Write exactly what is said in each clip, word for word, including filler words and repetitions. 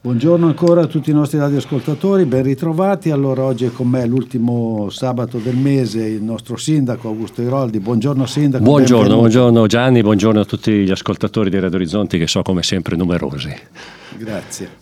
Buongiorno ancora a tutti i nostri radioascoltatori, ben ritrovati. Allora, oggi è con me l'ultimo sabato del mese il nostro sindaco Augusto Iroldi. Buongiorno sindaco. Buongiorno, benvenuto. buongiorno Gianni, buongiorno a tutti gli ascoltatori di Radio Orizzonti che so come sempre numerosi. Grazie.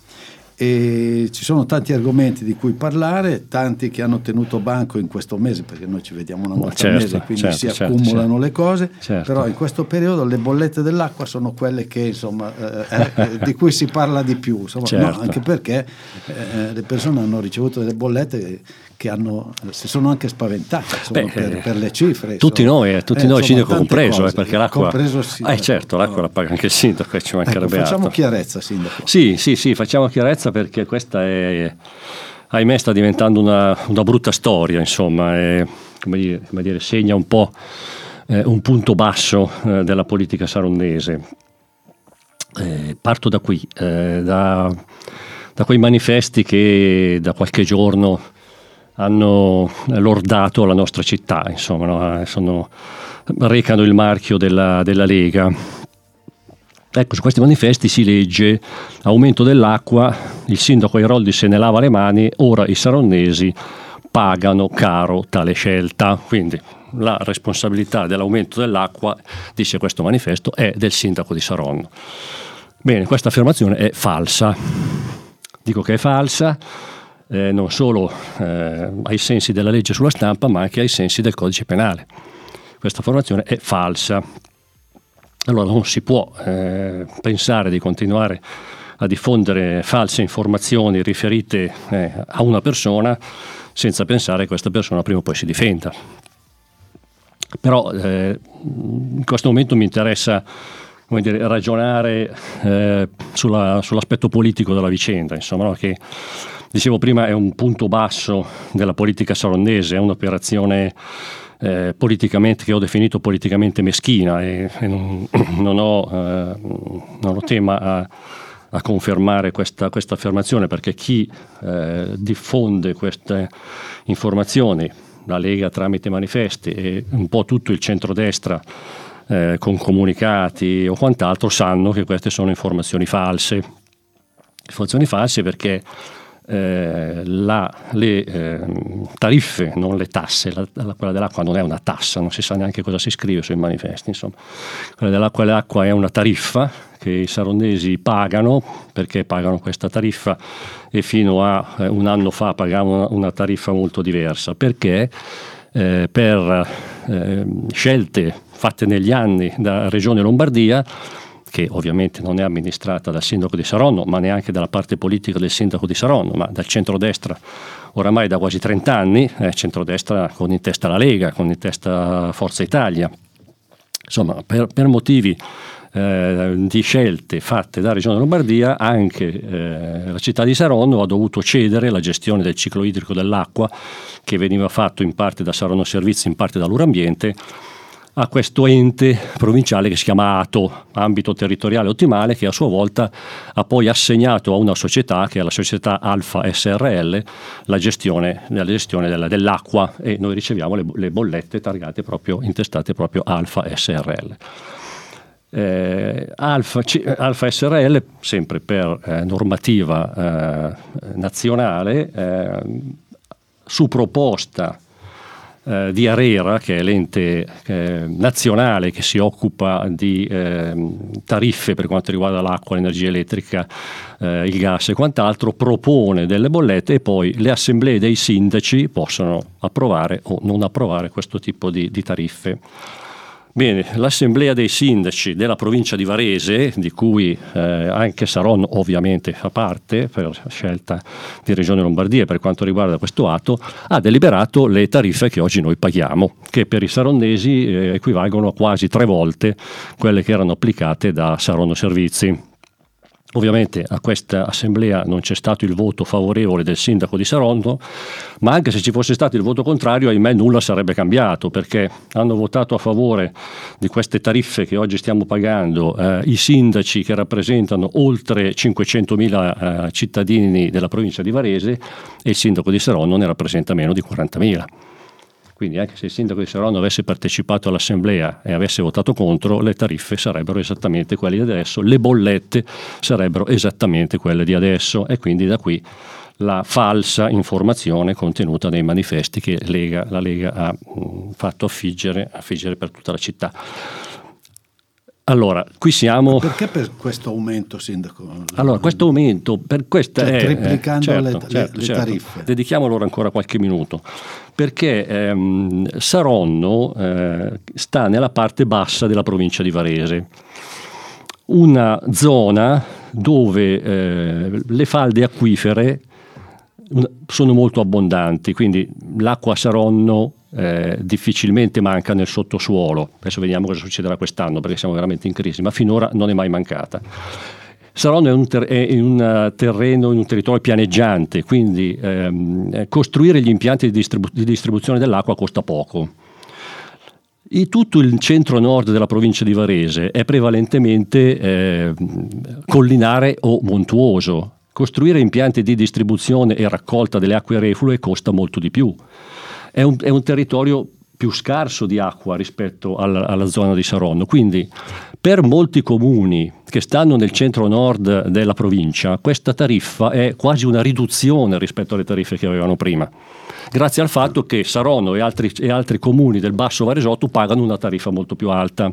E ci sono tanti argomenti di cui parlare, tanti che hanno tenuto banco in questo mese, perché noi ci vediamo una volta certo, al mese, quindi certo, si certo, accumulano certo. le cose, Certo. però in questo periodo le bollette dell'acqua sono quelle che insomma eh, eh, di cui si parla di più, insomma, Certo. no, anche perché eh, le persone hanno ricevuto delle bollette che hanno, si sono anche spaventate insomma, Beh, per, per le cifre. Tutti insomma. noi, eh, tutti Eh, noi, insomma, sindaco tante compreso, cose, eh, perché l'acqua... compreso il sindaco. Eh certo, l'acqua No. la paga anche il sindaco, e ci mancherebbe Ecco, facciamo altro. chiarezza, sindaco. Sì, sì, sì, facciamo chiarezza perché questa è, ahimè, sta diventando una, una brutta storia, insomma, è, come dire, come dire, segna un po' eh, un punto basso eh, della politica saronnese. Eh, parto da qui, eh, da, da quei manifesti che da qualche giorno hanno lordato la nostra città, insomma, no? Sono, recano il marchio della, della Lega. Ecco, su questi manifesti si legge: aumento dell'acqua, il sindaco Iroldi se ne lava le mani, ora i saronnesi pagano caro tale scelta. Quindi la responsabilità dell'aumento dell'acqua, dice questo manifesto, è del sindaco di Saronno. Bene, questa affermazione è falsa. Dico che è falsa eh, non solo eh, ai sensi della legge sulla stampa, ma anche ai sensi del codice penale. Questa affermazione è falsa. Allora non si può eh, pensare di continuare a diffondere false informazioni riferite eh, a una persona senza pensare che questa persona prima o poi si difenda. Però eh, in questo momento mi interessa, come dire, ragionare eh, sulla, sull'aspetto politico della vicenda, insomma, no? Che dicevo prima è un punto basso della politica saronnese, è un'operazione Eh, politicamente, che ho definito politicamente meschina, e, e non, non, ho, eh, non ho tema a, a confermare questa, questa affermazione, perché chi eh, diffonde queste informazioni, la Lega tramite manifesti e un po' tutto il centrodestra eh, con comunicati o quant'altro, sanno che queste sono informazioni false. Informazioni false perché Eh, la, le eh, tariffe, non le tasse, la, la, quella dell'acqua non è una tassa, non si sa neanche cosa si scrive sui manifesti, insomma. Quella dell'acqua, l'acqua è una tariffa che i saronnesi pagano, perché pagano questa tariffa, e fino a eh, un anno fa pagavano una, una tariffa molto diversa, perché eh, per eh, scelte fatte negli anni da Regione Lombardia, che ovviamente non è amministrata dal sindaco di Saronno, ma neanche dalla parte politica del sindaco di Saronno, ma dal centrodestra oramai da quasi trenta anni, eh, centrodestra con in testa la Lega, con in testa Forza Italia. Insomma, per, per motivi eh, di scelte fatte da Regione Lombardia, anche eh, la città di Saronno ha dovuto cedere la gestione del ciclo idrico dell'acqua, che veniva fatto in parte da Saronno Servizi, in parte dall'Urambiente, a questo ente provinciale che si chiama A T O, Ambito Territoriale Ottimale, che a sua volta ha poi assegnato a una società, che è la società Alfa S R L, la gestione, la gestione della, dell'acqua, e noi riceviamo le, le bollette targate proprio, intestate proprio Alfa S R L. Eh, Alfa, C, Alfa S R L, sempre per eh, normativa eh, nazionale, eh, su proposta Eh, di ARERA, che è l'ente eh, nazionale che si occupa di eh, tariffe per quanto riguarda l'acqua, l'energia elettrica, eh, il gas e quant'altro, propone delle bollette e poi le assemblee dei sindaci possono approvare o non approvare questo tipo di, di tariffe. Bene, l'assemblea dei sindaci della provincia di Varese, di cui eh, anche Saronno ovviamente fa parte per scelta di Regione Lombardia per quanto riguarda questo atto, ha deliberato le tariffe che oggi noi paghiamo, che per i saronnesi eh, equivalgono a quasi tre volte quelle che erano applicate da Saronno Servizi. Ovviamente a questa assemblea non c'è stato il voto favorevole del sindaco di Saronno, ma anche se ci fosse stato il voto contrario, ahimè nulla sarebbe cambiato, perché hanno votato a favore di queste tariffe che oggi stiamo pagando eh, i sindaci che rappresentano oltre cinquecentomila eh, cittadini della provincia di Varese, e il sindaco di Saronno ne rappresenta meno di quarantamila. Quindi anche se il sindaco di Saronno avesse partecipato all'assemblea e avesse votato contro, le tariffe sarebbero esattamente quelle di adesso, le bollette sarebbero esattamente quelle di adesso, e quindi da qui la falsa informazione contenuta nei manifesti che Lega, la Lega ha mh, fatto affiggere, affiggere per tutta la città. Allora, qui siamo... Ma perché per questo aumento, sindaco? Allora, questo aumento, per questa cioè, è... triplicando certo, le, certo, le certo. tariffe. Dedichiamo loro ancora qualche minuto, perché ehm, Saronno eh, sta nella parte bassa della provincia di Varese, una zona dove eh, le falde acquifere sono molto abbondanti, quindi l'acqua a Saronno eh, difficilmente manca nel sottosuolo. Adesso vediamo cosa succederà quest'anno, perché siamo veramente in crisi, ma finora non è mai mancata. Saronno è un, ter- è un terreno, in un territorio pianeggiante, quindi ehm, costruire gli impianti di, distribu- di distribuzione dell'acqua costa poco. E tutto il centro-nord della provincia di Varese è prevalentemente eh, collinare o montuoso. Costruire impianti di distribuzione e raccolta delle acque reflue costa molto di più. È un, è un territorio più scarso di acqua rispetto alla, alla zona di Saronno, quindi per molti comuni che stanno nel centro-nord della provincia questa tariffa è quasi una riduzione rispetto alle tariffe che avevano prima, grazie al fatto che Saronno e altri, e altri comuni del Basso Varesotto pagano una tariffa molto più alta.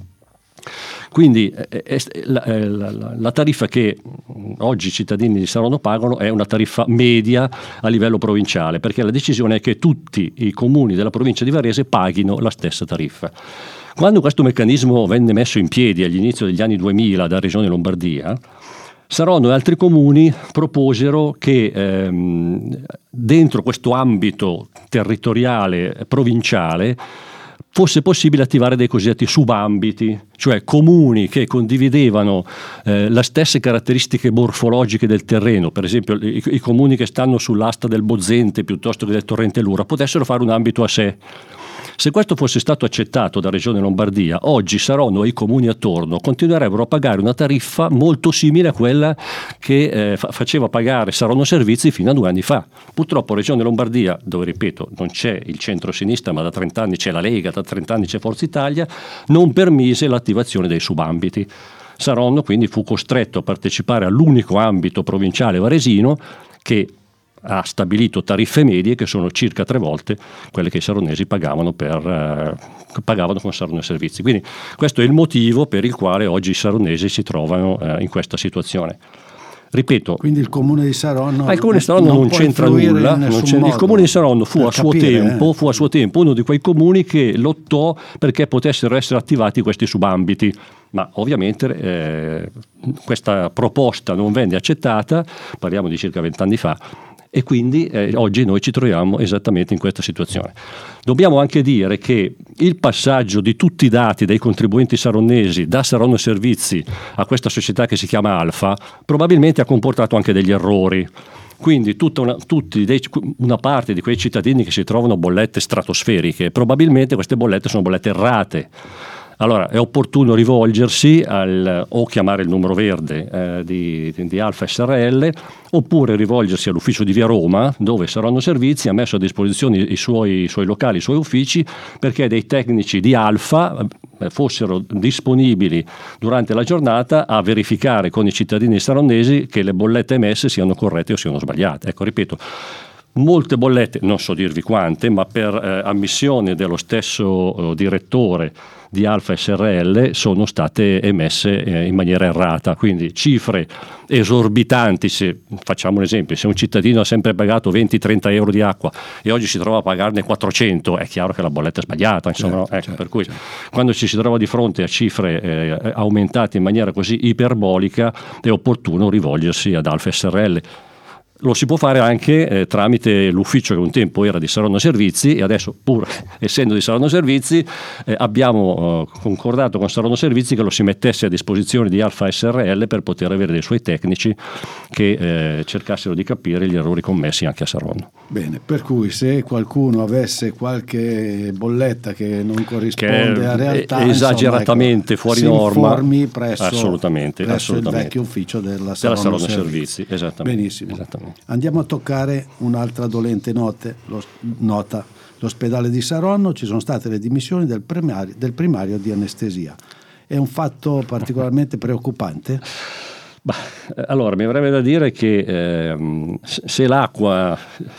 Quindi eh, la, la, la tariffa che oggi i cittadini di Saronno pagano è una tariffa media a livello provinciale, perché la decisione è che tutti i comuni della provincia di Varese paghino la stessa tariffa. Quando questo meccanismo venne messo in piedi all'inizio degli anni duemila da Regione Lombardia, Saronno e altri comuni proposero che ehm, dentro questo ambito territoriale provinciale fosse possibile attivare dei cosiddetti subambiti, cioè comuni che condividevano eh, le stesse caratteristiche morfologiche del terreno, per esempio i, i comuni che stanno sull'asta del Bozzente piuttosto che del Torrente Lura, potessero fare un ambito a sé. Se questo fosse stato accettato da Regione Lombardia, oggi Saronno e i comuni attorno continuerebbero a pagare una tariffa molto simile a quella che eh, fa- faceva pagare Saronno Servizi fino a due anni fa. Purtroppo Regione Lombardia, dove ripeto non c'è il centro-sinistra ma da trent'anni c'è la Lega, da trent'anni c'è Forza Italia, non permise l'attivazione dei subambiti. Saronno quindi fu costretto a partecipare all'unico ambito provinciale varesino che ha stabilito tariffe medie che sono circa tre volte quelle che i saronnesi pagavano, per, eh, pagavano con Saronno Servizi. Quindi questo è il motivo per il quale oggi i saronnesi si trovano eh, in questa situazione. Ripeto, quindi il comune di Saronno, ah, il comune di Saronno non, non c'entra nulla. Non c'entra, il comune di Saronno fu a, suo capire, tempo, eh. fu a suo tempo uno di quei comuni che lottò perché potessero essere attivati questi subambiti. Ma ovviamente eh, questa proposta non venne accettata, parliamo di circa vent'anni fa, e quindi eh, oggi noi ci troviamo esattamente in questa situazione. Dobbiamo anche dire che il passaggio di tutti i dati dei contribuenti saronnesi da Saronno Servizi a questa società che si chiama Alfa probabilmente ha comportato anche degli errori. Quindi tutta una, tutti dei, una parte di quei cittadini che si trovano bollette stratosferiche, probabilmente queste bollette sono bollette errate. Allora è opportuno rivolgersi al, o chiamare il numero verde eh, di, di Alfa S R L, oppure rivolgersi all'ufficio di via Roma, dove Saronno Servizi ha messo a disposizione i suoi, i suoi locali, i suoi uffici, perché dei tecnici di Alfa eh, fossero disponibili durante la giornata a verificare con i cittadini saronnesi che le bollette emesse siano corrette o siano sbagliate. Ecco, ripeto, molte bollette, non so dirvi quante, ma per eh, ammissione dello stesso eh, direttore di Alfa S R L sono state emesse eh, in maniera errata, quindi cifre esorbitanti. Se facciamo un esempio, se un cittadino ha sempre pagato venti trenta euro di acqua e oggi si trova a pagarne quattrocento, è chiaro che la bolletta è sbagliata, insomma, certo, ecco, certo, per cui certo. Quando ci si trova di fronte a cifre eh, aumentate in maniera così iperbolica è opportuno rivolgersi ad Alfa S R L. Lo si può fare anche eh, tramite l'ufficio che un tempo era di Saronno Servizi, e adesso, pur essendo di Saronno Servizi, eh, abbiamo eh, concordato con Saronno Servizi che lo si mettesse a disposizione di Alfa S R L per poter avere dei suoi tecnici che eh, cercassero di capire gli errori commessi anche a Saronno. Bene, per cui se qualcuno avesse qualche bolletta che non corrisponde che a realtà, è esageratamente insomma, ecco, fuori si norma, informi presso, assolutamente, presso assolutamente. il vecchio ufficio della Saronno, della Saronno Servizi. Servizi. Esattamente. Benissimo. Esattamente. Andiamo a toccare un'altra dolente note, lo, nota, l'ospedale di Saronno ci sono state le dimissioni del primario, del primario di anestesia. È un fatto particolarmente preoccupante? Bah, allora, mi avrebbe da dire che eh, se l'acqua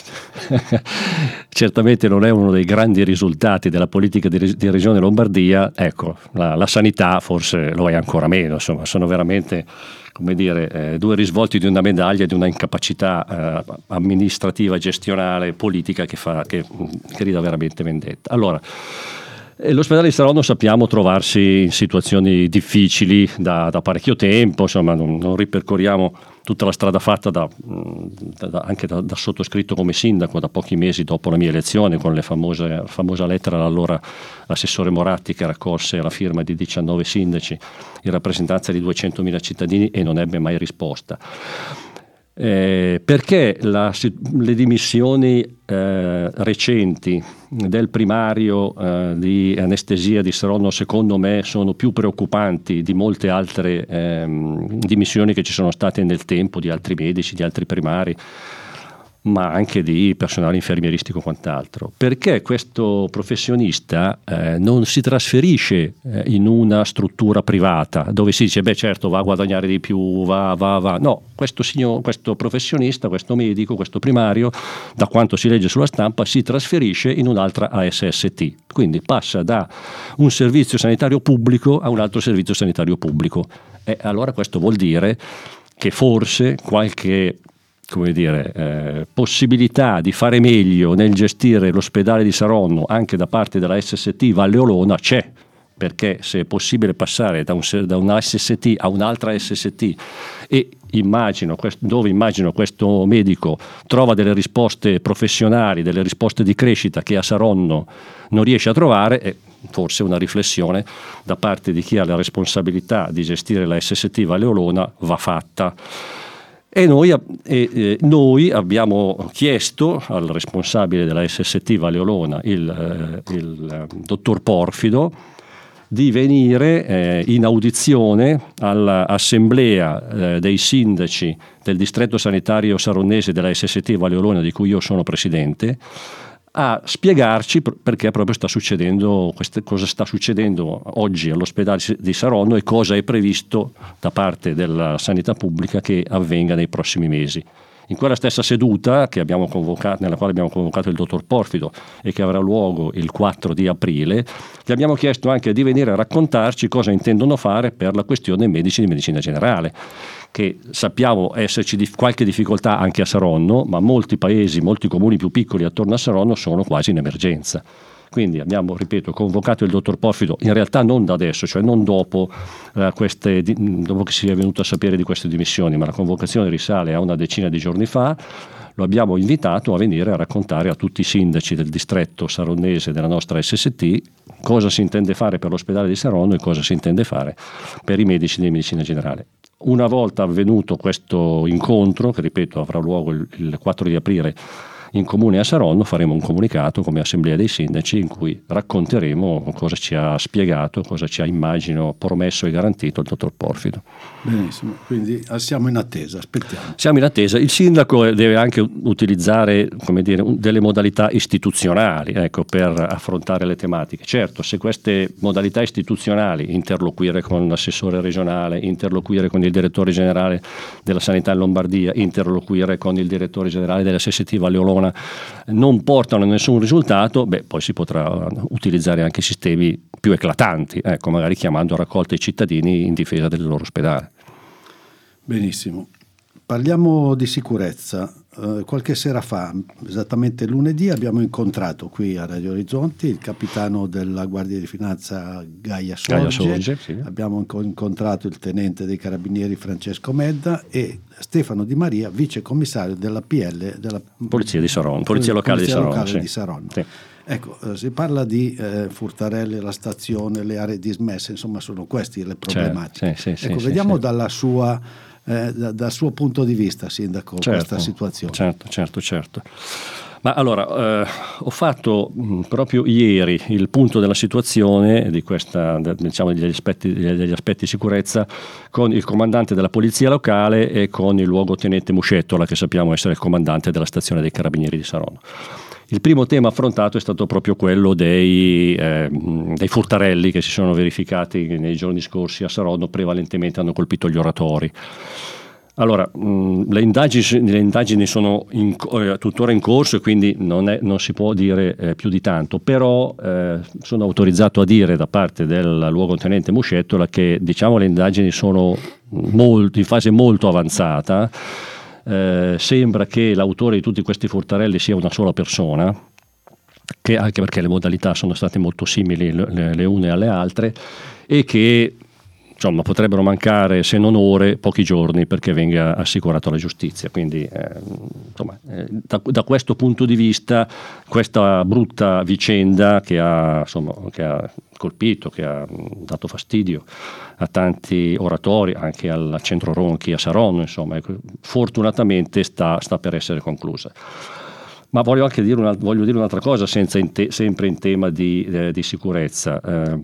certamente non è uno dei grandi risultati della politica di, di Regione Lombardia, ecco, la, la sanità forse lo è ancora meno, insomma, sono veramente, come dire, eh, due risvolti di una medaglia, di una incapacità eh, amministrativa, gestionale, politica che, fa, che, che rida veramente vendetta. Allora, E l'ospedale di Saronno sappiamo trovarsi in situazioni difficili da, da parecchio tempo, insomma non, non ripercorriamo tutta la strada fatta da, da, anche da, da sottoscritto come sindaco da pochi mesi dopo la mia elezione, con le famose, la famosa lettera all'allora assessore Moratti che raccolse la firma di diciannove sindaci in rappresentanza di duecentomila cittadini e non ebbe mai risposta. Eh, perché la, le dimissioni eh, recenti del primario eh, di anestesia di Saronno secondo me sono più preoccupanti di molte altre eh, dimissioni che ci sono state nel tempo di altri medici, di altri primari, ma anche di personale infermieristico o quant'altro, perché questo professionista eh, non si trasferisce eh, in una struttura privata dove si dice beh certo va a guadagnare di più, va, va, va. No, questo, signor, questo professionista, questo medico, questo primario, da quanto si legge sulla stampa, si trasferisce in un'altra A S S T, quindi passa da un servizio sanitario pubblico a un altro servizio sanitario pubblico. E allora questo vuol dire che forse qualche come dire, eh, possibilità di fare meglio nel gestire l'ospedale di Saronno anche da parte della S S T Valle Olona c'è, perché se è possibile passare da, un, da una S S T a un'altra S S T e immagino, dove immagino questo medico trova delle risposte professionali, delle risposte di crescita che a Saronno non riesce a trovare, è forse una riflessione da parte di chi ha la responsabilità di gestire la S S T Valle Olona va fatta. E noi, e, eh, noi abbiamo chiesto al responsabile della S S T Valle Olona, il, eh, il eh, dottor Porfido, di venire eh, in audizione all'assemblea eh, dei sindaci del distretto sanitario saronnese della S S T Valle Olona, di cui io sono presidente, a spiegarci perché proprio sta succedendo, queste, cosa sta succedendo oggi all'ospedale di Saronno e cosa è previsto da parte della sanità pubblica che avvenga nei prossimi mesi. In quella stessa seduta che abbiamo convocato, nella quale abbiamo convocato il dottor Porfido e che avrà luogo il quattro di aprile, gli abbiamo chiesto anche di venire a raccontarci cosa intendono fare per la questione medici di medicina generale, che sappiamo esserci dif- qualche difficoltà anche a Saronno, ma molti paesi, molti comuni più piccoli attorno a Saronno sono quasi in emergenza. Quindi abbiamo, ripeto, convocato il dottor Porfido, in realtà non da adesso, cioè non dopo, eh, queste, dopo che si è venuto a sapere di queste dimissioni, ma la convocazione risale a una decina di giorni fa. Lo abbiamo invitato a venire a raccontare a tutti i sindaci del distretto saronnese della nostra S S T cosa si intende fare per l'ospedale di Saronno e cosa si intende fare per i medici di medicina generale. Una volta avvenuto questo incontro, che ripeto avrà luogo il, il quattro di aprile in comune a Saronno, faremo un comunicato come assemblea dei sindaci in cui racconteremo cosa ci ha spiegato, cosa ci ha immagino promesso e garantito il dottor Porfido. Benissimo, quindi siamo in attesa, aspettiamo. Siamo in attesa. Il sindaco deve anche utilizzare, come dire, delle modalità istituzionali, ecco, per affrontare le tematiche. Certo, se queste modalità istituzionali, interloquire con l'assessore regionale, interloquire con il direttore generale della sanità in Lombardia, interloquire con il direttore generale della S S T Valle Olona, non portano a nessun risultato, beh, poi si potrà utilizzare anche sistemi più eclatanti, ecco, magari chiamando a raccolta i cittadini in difesa del loro ospedale. Benissimo. Parliamo di sicurezza. Uh, qualche sera fa, esattamente lunedì, abbiamo incontrato qui a Radio Orizzonti il capitano della Guardia di Finanza Gaia Sorge, Gaia Sorge sì. Abbiamo incontrato il tenente dei Carabinieri Francesco Medda e Stefano Di Maria, vice commissario della P L della Polizia di Saronno, Polizia Locale Polizia di Saronno. Locale Sì. Di Saronno. Sì. Ecco, eh, si parla di eh, furtarelle, la stazione, le aree dismesse, insomma sono queste le problematiche. Certo, sì, sì, ecco, sì, vediamo sì. dalla sua Eh, da, dal suo punto di vista, sindaco, certo, questa situazione. Certo, certo, certo. Ma allora, eh, ho fatto mh, proprio ieri il punto della situazione di questa, de, diciamo, degli aspetti, degli aspetti di sicurezza con il comandante della polizia locale e con il luogotenente Muscettola, che sappiamo essere il comandante della stazione dei Carabinieri di Saronno. Il primo tema affrontato è stato proprio quello dei, eh, dei furtarelli che si sono verificati nei giorni scorsi a Saronno, prevalentemente hanno colpito gli oratori. Allora, mh, le, indagini, le indagini sono in, eh, tuttora in corso e quindi non, è, non si può dire eh, più di tanto, però eh, sono autorizzato a dire da parte del luogotenente Muscettola che, diciamo, le indagini sono molto, in fase molto avanzata. Eh, sembra che l'autore di tutti questi furtarelli sia una sola persona, che anche perché le modalità sono state molto simili le, le une alle altre, e che insomma potrebbero mancare, se non ore, pochi giorni perché venga assicurato alla giustizia. Quindi eh, insomma, eh, da, da questo punto di vista questa brutta vicenda che ha, insomma, che ha colpito, che ha dato fastidio a tanti oratori, anche al centro Ronchi a Saronno, insomma, fortunatamente sta, sta per essere conclusa. Ma voglio anche dire, una, voglio dire un'altra cosa, senza in te, sempre in tema di, eh, di sicurezza. Eh,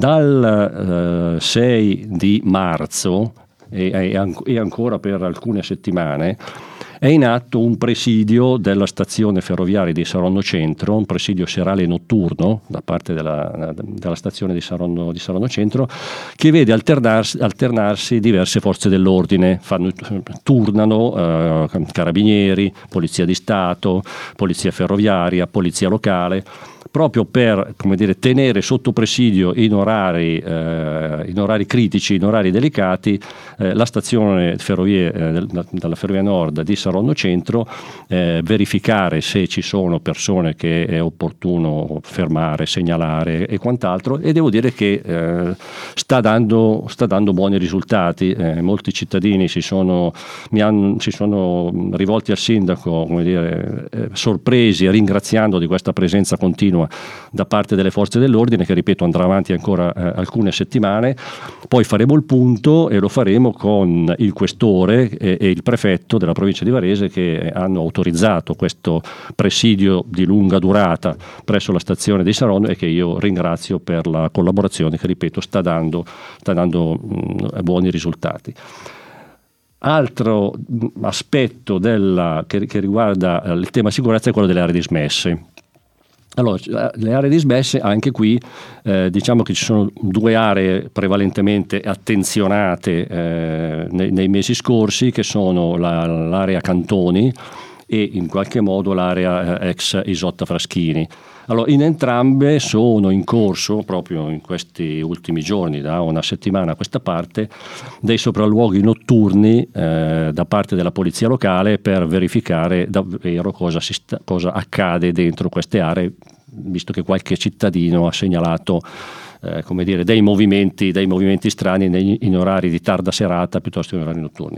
dal eh, sei di marzo e, e, an- e ancora per alcune settimane è in atto un presidio della stazione ferroviaria di Saronno Centro, un presidio serale notturno da parte della, della stazione di Saronno, di Saronno Centro, che vede alternarsi, alternarsi diverse forze dell'ordine, fanno, turnano eh, carabinieri, polizia di Stato, polizia ferroviaria, polizia locale, proprio per, come dire, tenere sotto presidio in orari, eh, in orari critici, in orari delicati, eh, la stazione ferrovie, eh, della Ferrovia Nord di Saronno Centro, eh, verificare se ci sono persone che è opportuno fermare, segnalare e quant'altro, e devo dire che eh, sta dando, sta dando buoni risultati. Eh, molti cittadini si sono, mi hanno, si sono rivolti al sindaco, come dire, eh, sorpresi e ringraziando di questa presenza continua da parte delle forze dell'ordine, che ripeto andrà avanti ancora eh, alcune settimane. Poi faremo il punto e lo faremo con il questore e, e il prefetto della provincia di Varese, che hanno autorizzato questo presidio di lunga durata presso la stazione di Saronno e che io ringrazio per la collaborazione che, ripeto, sta dando, sta dando mh, buoni risultati. Altro aspetto della, che, che riguarda il tema sicurezza è quello delle aree dismesse. Allora, le aree dismesse, anche qui eh, diciamo che ci sono due aree prevalentemente attenzionate eh, nei, nei mesi scorsi, che sono la, l'area Cantoni e in qualche modo l'area eh, ex Isotta Fraschini. Allora, in entrambe sono in corso, proprio in questi ultimi giorni, da una settimana a questa parte, dei sopralluoghi notturni eh, da parte della polizia locale per verificare davvero cosa, si sta, cosa accade dentro queste aree, visto che qualche cittadino ha segnalato eh, come dire, dei movimenti, dei movimenti strani nei, in orari di tarda serata piuttosto che in orari notturni.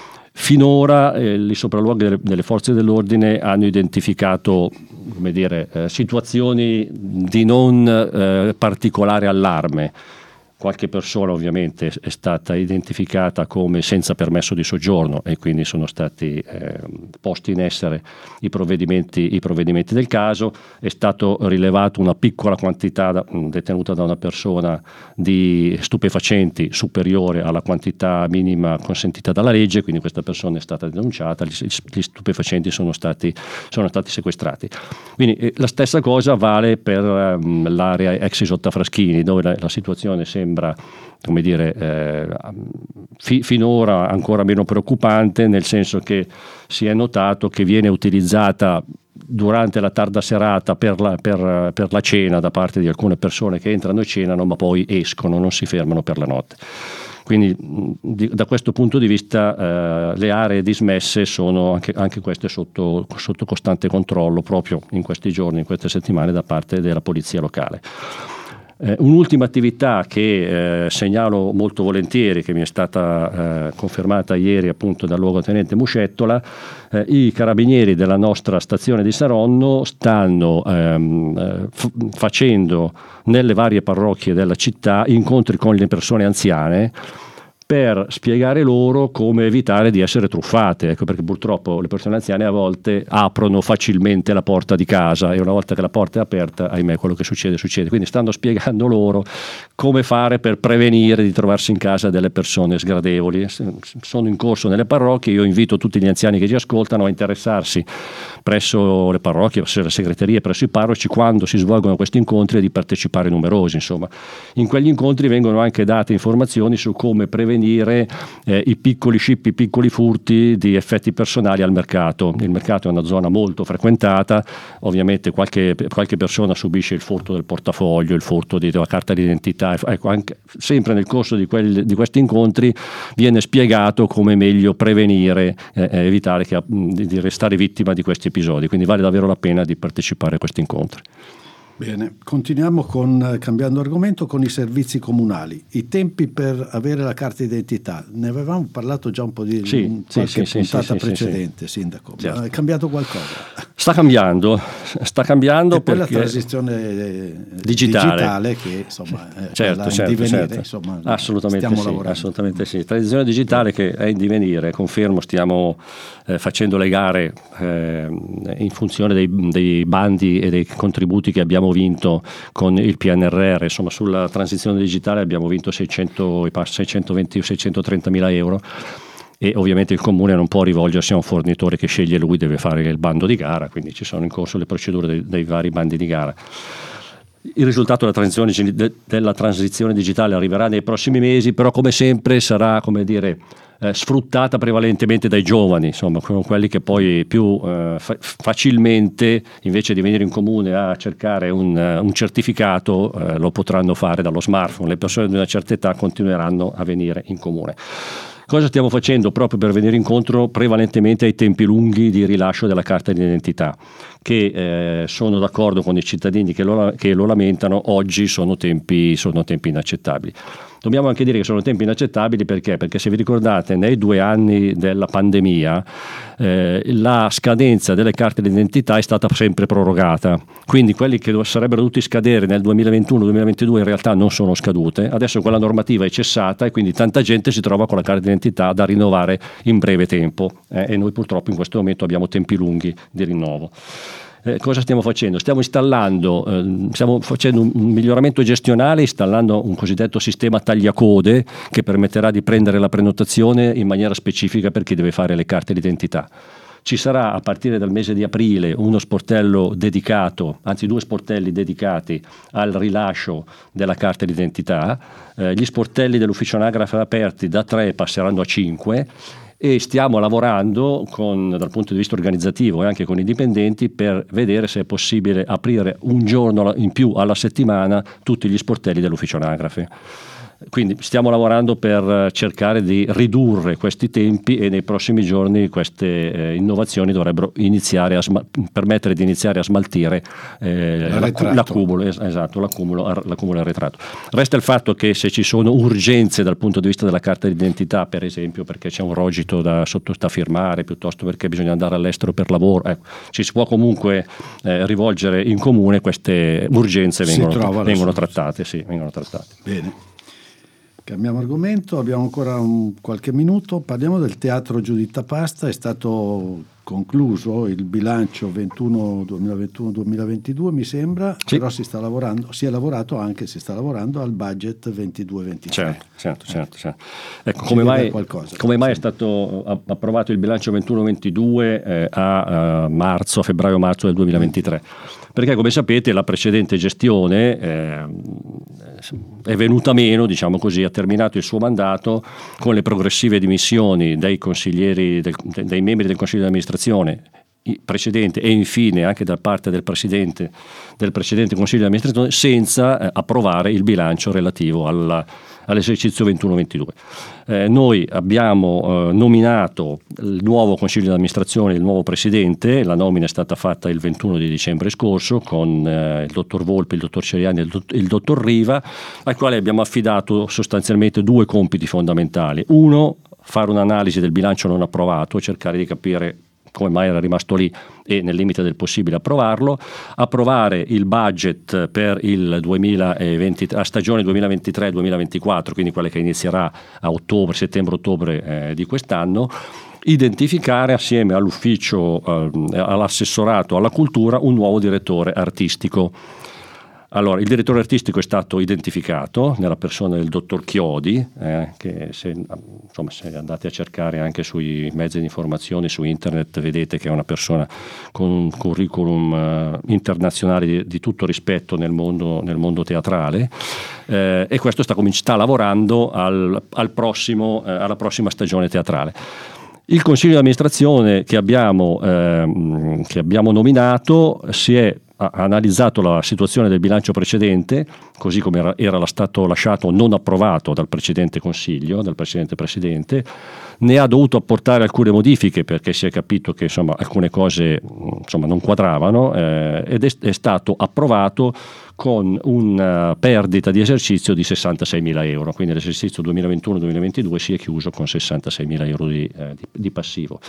Finora eh, i sopralluoghi delle, delle forze dell'ordine hanno identificato, come dire, eh, situazioni di non eh, particolare allarme. Qualche persona ovviamente è stata identificata come senza permesso di soggiorno e quindi sono stati eh, posti in essere i provvedimenti, i provvedimenti del caso. È stato rilevato una piccola quantità da, detenuta da una persona di stupefacenti superiore alla quantità minima consentita dalla legge, quindi questa persona è stata denunciata, gli, gli stupefacenti sono stati, sono stati sequestrati. Quindi eh, la stessa cosa vale per um, l'area ex Isotta Fraschini, dove la, la situazione sembra sembra, come dire, eh, fi, finora ancora meno preoccupante, nel senso che si è notato che viene utilizzata durante la tarda serata per la, per, per la cena da parte di alcune persone che entrano e cenano ma poi escono, non si fermano per la notte. Quindi di, da questo punto di vista eh, le aree dismesse sono anche, anche queste sotto, sotto costante controllo proprio in questi giorni, in queste settimane da parte della polizia locale. Eh, un'ultima attività che eh, segnalo molto volentieri, che mi è stata eh, confermata ieri appunto dal luogotenente Muscettola, eh, i carabinieri della nostra stazione di Saronno stanno ehm, f- facendo nelle varie parrocchie della città incontri con le persone anziane per spiegare loro come evitare di essere truffate, ecco, perché purtroppo le persone anziane a volte aprono facilmente la porta di casa e una volta che la porta è aperta, ahimè, quello che succede succede. Quindi stanno spiegando loro come fare per prevenire di trovarsi in casa delle persone sgradevoli. Sono in corso nelle parrocchie, io invito tutti gli anziani che ci ascoltano a interessarsi presso le parrocchie, presso le segreterie, presso i parroci quando si svolgono questi incontri e di partecipare numerosi. Insomma, in quegli incontri vengono anche date informazioni su come prevenire eh, i piccoli scippi, i piccoli furti di effetti personali al mercato. Il mercato è una zona molto frequentata, ovviamente qualche, qualche persona subisce il furto del portafoglio, il furto di, della carta d'identità. Ecco, anche, sempre nel corso di, quel, di questi incontri viene spiegato come meglio prevenire e eh, evitare che, di, di restare vittima di questi episodi, quindi vale davvero la pena di partecipare a questi incontri. Bene, continuiamo con, cambiando argomento, con i servizi comunali. I tempi per avere la carta d'identità, ne avevamo parlato già un po' di sì, in qualche sì, puntata sì, precedente, sì, sì. Sindaco. Certo. È cambiato qualcosa? Sta cambiando, sta cambiando e poi perché la transizione digitale, digitale che insomma è certo, in certo, divenire, certo. Insomma, assolutamente stiamo sì, lavorando. assolutamente sì. Transizione digitale che è in divenire, confermo, stiamo eh, facendo le gare eh, in funzione dei, dei bandi e dei contributi che abbiamo vinto con il P N R R. Insomma, sulla transizione digitale abbiamo vinto seicento, seicentoventi o seicentotrenta mila euro e ovviamente il comune non può rivolgersi a un fornitore che sceglie lui, deve fare il bando di gara, quindi ci sono in corso le procedure dei, dei vari bandi di gara. Il risultato della transizione, della transizione digitale arriverà nei prossimi mesi, però come sempre sarà, come dire, eh, sfruttata prevalentemente dai giovani, insomma, quelli che poi più eh, fa- facilmente, invece di venire in comune a cercare un, uh, un certificato, eh, lo potranno fare dallo smartphone. Le persone di una certa età continueranno a venire in comune. Cosa stiamo facendo proprio per venire incontro prevalentemente ai tempi lunghi di rilascio della carta d'identità, che eh, sono d'accordo con i cittadini che lo, che lo lamentano, oggi sono tempi, sono tempi inaccettabili. Dobbiamo anche dire che sono tempi inaccettabili perché? Perché se vi ricordate, nei due anni della pandemia eh, la scadenza delle carte d'identità è stata sempre prorogata, quindi quelli che sarebbero dovuti scadere nel duemilaventuno duemilaventidue in realtà non sono scadute. Adesso quella normativa è cessata e quindi tanta gente si trova con la carta d'identità da rinnovare in breve tempo eh, e noi purtroppo in questo momento abbiamo tempi lunghi di rinnovo. Eh, cosa stiamo facendo? Stiamo installando, eh, stiamo facendo un, un miglioramento gestionale, installando un cosiddetto sistema tagliacode che permetterà di prendere la prenotazione in maniera specifica per chi deve fare le carte d'identità. Ci sarà a partire dal mese di aprile uno sportello dedicato, anzi due sportelli dedicati al rilascio della carta d'identità. Eh, gli sportelli dell'ufficio anagrafe aperti da tre passeranno a cinque. E stiamo lavorando con, dal punto di vista organizzativo e anche con i dipendenti per vedere se è possibile aprire un giorno in più alla settimana tutti gli sportelli dell'ufficio anagrafe. Quindi stiamo lavorando per cercare di ridurre questi tempi e nei prossimi giorni queste eh, innovazioni dovrebbero iniziare a sma- permettere di iniziare a smaltire eh, l'ac- l'accumulo, es- esatto, l'accumulo, l'accumulo arretrato. Resta il fatto che se ci sono urgenze dal punto di vista della carta d'identità, per esempio perché c'è un rogito da, sotto, da firmare, piuttosto perché bisogna andare all'estero per lavoro, ecco, ci si può comunque eh, rivolgere in comune, queste urgenze vengono, vengono trattate, sì, vengono trattate. Bene. Cambiamo argomento, abbiamo ancora un, qualche minuto, parliamo del Teatro Giuditta Pasta. È stato concluso il bilancio ventuno duemilaventuno duemilaventidue mi sembra, sì. Però si sta lavorando, si è lavorato anche, si sta lavorando al budget ventidue ventitré. Certo, certo, certo, certo. Ecco, come mai, qualcosa, come mai sì. è stato approvato il bilancio ventuno ventidue eh, a, a marzo, a febbraio-marzo del duemilaventitré? Perché come sapete la precedente gestione eh, è venuta meno, diciamo così, ha terminato il suo mandato con le progressive dimissioni dei consiglieri, del, dei membri del Consiglio di amministrazione precedente e infine anche da parte del presidente del precedente Consiglio di amministrazione, senza eh, approvare il bilancio relativo alla, all'esercizio ventuno ventidue. Eh, noi abbiamo eh, nominato il nuovo Consiglio di amministrazione, il nuovo presidente. La nomina è stata fatta il ventuno di dicembre scorso con eh, il dottor Volpe, il dottor Ceriani e il, dott- il dottor Riva, al quale abbiamo affidato sostanzialmente due compiti fondamentali. Uno, fare un'analisi del bilancio non approvato, cercare di capire come mai era rimasto lì e nel limite del possibile approvarlo, approvare il budget per il duemilaventi, la stagione duemilaventitré duemilaventiquattro, quindi quella che inizierà a ottobre, settembre-ottobre eh, di quest'anno, identificare assieme all'ufficio, eh, all'assessorato alla cultura, un nuovo direttore artistico. Allora, il direttore artistico è stato identificato nella persona del dottor Chiodi, eh, che se, insomma, se andate a cercare anche sui mezzi di informazione, su internet, vedete che è una persona con un curriculum eh, internazionale di, di tutto rispetto nel mondo, nel mondo teatrale, eh, e questo sta, sta lavorando al, al prossimo, eh, alla prossima stagione teatrale. Il consiglio di amministrazione che abbiamo, eh, che abbiamo nominato si è ha analizzato la situazione del bilancio precedente, così come era, era stato lasciato non approvato dal precedente consiglio, dal precedente presidente, ne ha dovuto apportare alcune modifiche perché si è capito che insomma, alcune cose insomma, non quadravano, eh, ed è, è stato approvato con una perdita di esercizio di sessantaseimila euro, quindi l'esercizio duemilaventuno duemilaventidue si è chiuso con sessantaseimila euro di, eh, di, di passivo.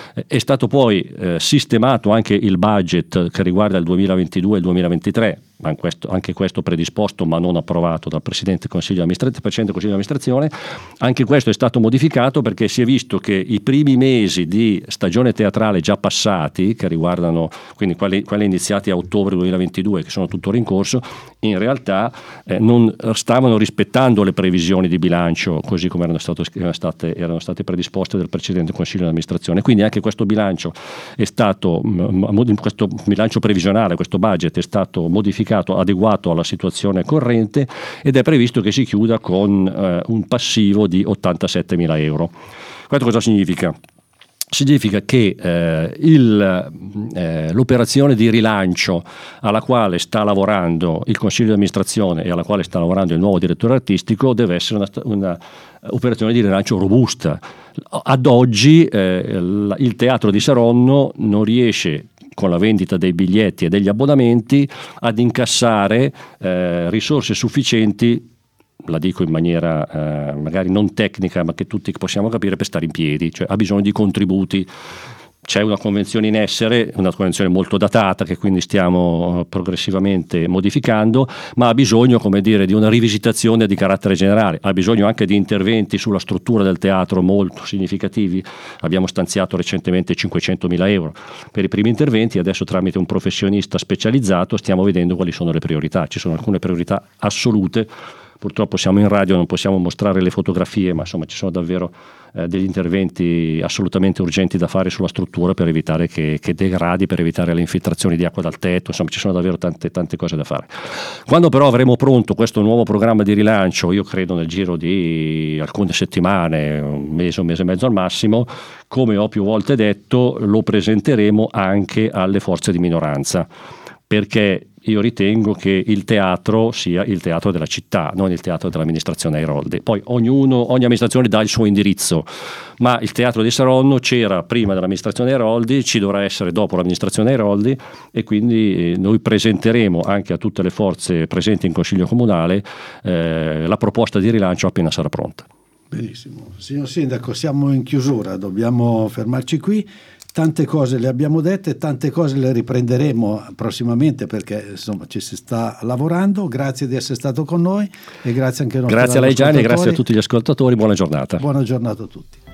È stato poi eh, sistemato anche il budget che riguarda il duemilaventidue e il duemilaventitré, ma questo, anche questo predisposto ma non approvato dal Presidente Consiglio di Presidente Consiglio di Amministrazione. Anche questo è stato modificato perché si è visto che i primi mesi di stagione teatrale già passati, che riguardano quindi quelli, quelli iniziati a ottobre duemilaventidue, che sono tuttora in corso, in realtà eh, non stavano rispettando le previsioni di bilancio così come erano, stato, erano, state, erano state predisposte dal Presidente Consiglio di Amministrazione. Quindi anche questo bilancio è stato, questo bilancio previsionale, questo budget è stato modificato, adeguato alla situazione corrente, ed è previsto che si chiuda con eh, un passivo di ottantasettemila euro. Questo cosa significa? Significa che eh, il, eh, l'operazione di rilancio alla quale sta lavorando il Consiglio di amministrazione e alla quale sta lavorando il nuovo direttore artistico deve essere una, una operazione di rilancio robusta. Ad oggi eh, il Teatro di Saronno non riesce, con la vendita dei biglietti e degli abbonamenti, ad incassare eh, risorse sufficienti, la dico in maniera eh, magari non tecnica ma che tutti possiamo capire, per stare in piedi, cioè ha bisogno di contributi. C'è una convenzione in essere, una convenzione molto datata che quindi stiamo progressivamente modificando, ma ha bisogno, come dire, di una rivisitazione di carattere generale, ha bisogno anche di interventi sulla struttura del teatro molto significativi. Abbiamo stanziato recentemente cinquecentomila euro per i primi interventi, adesso tramite un professionista specializzato stiamo vedendo quali sono le priorità. Ci sono alcune priorità assolute. Purtroppo siamo in radio, non possiamo mostrare le fotografie, ma insomma ci sono davvero eh, degli interventi assolutamente urgenti da fare sulla struttura per evitare che, che degradi, per evitare le infiltrazioni di acqua dal tetto, insomma ci sono davvero tante, tante cose da fare. Quando però avremo pronto questo nuovo programma di rilancio, io credo nel giro di alcune settimane, un mese, un mese e mezzo al massimo, come ho più volte detto, lo presenteremo anche alle forze di minoranza, perché io ritengo che il teatro sia il teatro della città, non il teatro dell'amministrazione Airoldi. Poi ognuno, ogni amministrazione dà il suo indirizzo, ma il teatro di Saronno c'era prima dell'amministrazione Airoldi, ci dovrà essere dopo l'amministrazione Airoldi, e quindi noi presenteremo anche a tutte le forze presenti in Consiglio Comunale eh, la proposta di rilancio appena sarà pronta. Benissimo. Signor Sindaco, siamo in chiusura, dobbiamo fermarci qui. Tante cose le abbiamo dette, tante cose le riprenderemo prossimamente perché insomma ci si sta lavorando. Grazie di essere stato con noi e grazie anche a noi. Grazie a lei Gianni e grazie a tutti gli ascoltatori, buona giornata. Buona giornata a tutti.